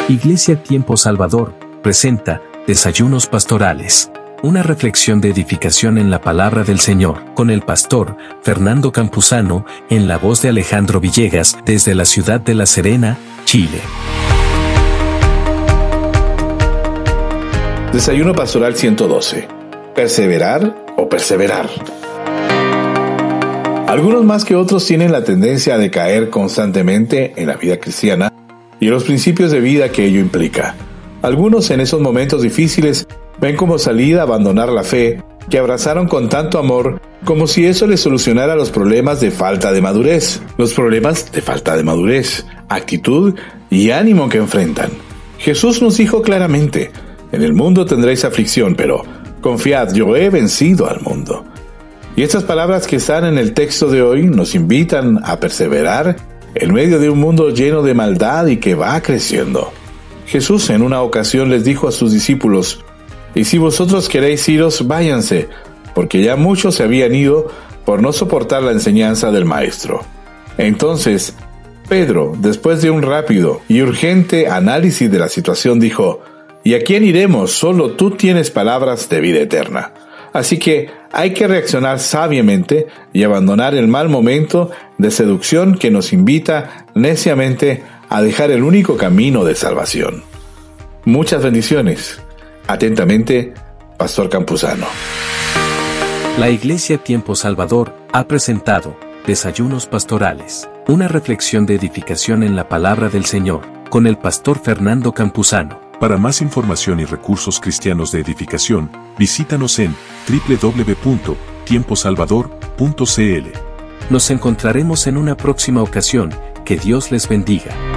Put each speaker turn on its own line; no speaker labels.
Iglesia Tiempo Salvador presenta Desayunos Pastorales. Una reflexión de edificación en la palabra del Señor, con el pastor Fernando Campuzano, en la voz de Alejandro Villegas, desde la ciudad de La Serena, Chile.
Desayuno Pastoral 112. ¿Perseverar o perseverar? Algunos más que otros tienen la tendencia a decaer constantemente en la vida cristiana y en los principios de vida que ello implica. Algunos en esos momentos difíciles ven como salida abandonar la fe que abrazaron con tanto amor, como si eso les solucionara los problemas de falta de madurez. Los problemas de falta de madurez, actitud y ánimo que enfrentan. Jesús nos dijo claramente: en el mundo tendréis aflicción, pero confiad, yo he vencido al mundo. Y estas palabras que están en el texto de hoy nos invitan a perseverar en medio de un mundo lleno de maldad y que va creciendo. Jesús en una ocasión les dijo a sus discípulos: y si vosotros queréis iros, váyanse, porque ya muchos se habían ido por no soportar la enseñanza del Maestro. Entonces, Pedro, después de un rápido y urgente análisis de la situación, dijo: ¿y a quién iremos? Solo tú tienes palabras de vida eterna. Así que hay que reaccionar sabiamente y abandonar el mal momento de seducción que nos invita neciamente a dejar el único camino de salvación. Muchas bendiciones. Atentamente, Pastor Campuzano.
La Iglesia Tiempo Salvador ha presentado Desayunos Pastorales, una reflexión de edificación en la palabra del Señor, con el pastor Fernando Campuzano.
Para más información y recursos cristianos de edificación, visítanos en www.tiemposalvador.cl.
Nos encontraremos en una próxima ocasión. Que Dios les bendiga.